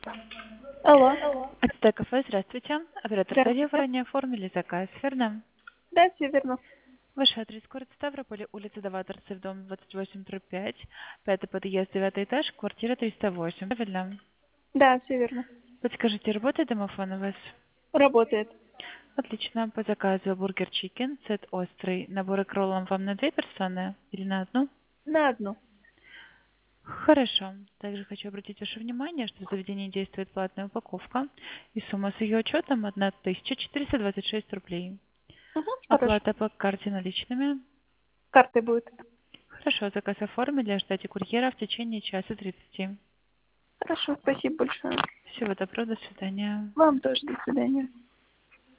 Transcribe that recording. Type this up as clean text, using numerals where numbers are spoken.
Алло. Это кафе, здравствуйте. Оператор Дарья, вы Здравствуйте. ранее оформили заказ, верно? Да, все верно. Ваш адрес город Ставрополь, улица Даваторцев, дом 28/5, пятый подъезд, 9 этаж, квартира 308, правильно? Да, все верно. Подскажите, работает домофон у вас? Работает. Отлично. По заказу бургер чикен, сет острый, набор к роллам вам на 2 персоны или на одну? На одну. Хорошо. Также хочу обратить ваше внимание, что в заведении действует платная упаковка, и сумма с ее учетом 1426 рублей. Угу, хорошо. Оплата по карте наличными. Картой будет. Хорошо, заказ оформили, ждите курьера в течение часа 30. Хорошо, спасибо большое. Всего доброго, до свидания. Вам тоже до свидания.